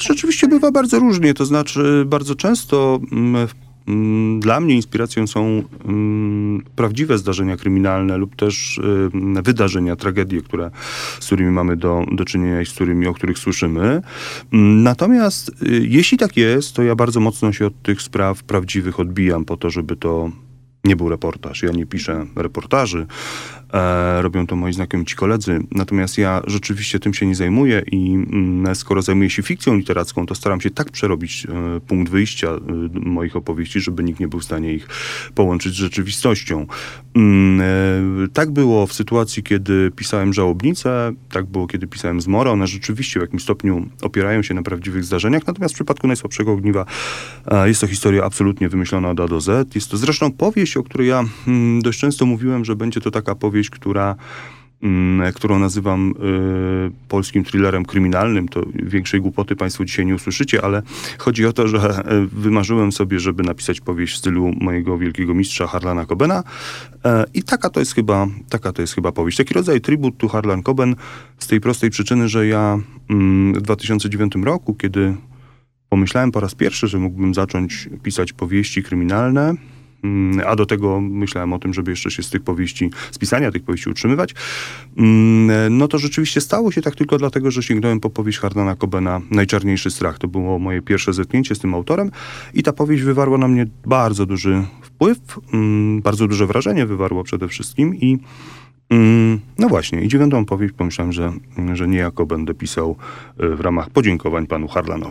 To rzeczywiście bywa bardzo różnie, to znaczy bardzo często dla mnie inspiracją są prawdziwe zdarzenia kryminalne lub też wydarzenia, tragedie, z którymi mamy do czynienia i o których słyszymy. Natomiast jeśli tak jest, to ja bardzo mocno się od tych spraw prawdziwych odbijam po to, żeby to nie był reportaż. Ja nie piszę reportaży. Robią to moi znakomici koledzy. Natomiast ja rzeczywiście tym się nie zajmuję i skoro zajmuję się fikcją literacką, to staram się tak przerobić punkt wyjścia moich opowieści, żeby nikt nie był w stanie ich połączyć z rzeczywistością. Tak było w sytuacji, kiedy pisałem Żałobnicę, tak było, kiedy pisałem Zmorę. One rzeczywiście w jakimś stopniu opierają się na prawdziwych zdarzeniach, natomiast w przypadku Najsłabszego ogniwa jest to historia absolutnie wymyślona od A do Z. Jest to zresztą powieść, o której ja dość często mówiłem, że będzie to taka powieść, którą nazywam polskim thrillerem kryminalnym. To większej głupoty państwo dzisiaj nie usłyszycie, ale chodzi o to, że wymarzyłem sobie, żeby napisać powieść w stylu mojego wielkiego mistrza Harlana Cobena i taka to jest chyba powieść. Taki rodzaj tribut to Harlan Coben z tej prostej przyczyny, że ja w 2009 roku, kiedy pomyślałem po raz pierwszy, że mógłbym zacząć pisać powieści kryminalne, a do tego myślałem o tym, żeby jeszcze się z pisania tych powieści utrzymywać, no to rzeczywiście stało się tak tylko dlatego, że sięgnąłem po powieść Harlana Cobena Najczarniejszy strach. To było moje pierwsze zetknięcie z tym autorem i ta powieść wywarła na mnie bardzo duży wpływ, bardzo duże wrażenie wywarło przede wszystkim i no właśnie, i 9. powieść pomyślałem, że niejako będę pisał w ramach podziękowań panu Harlanowi.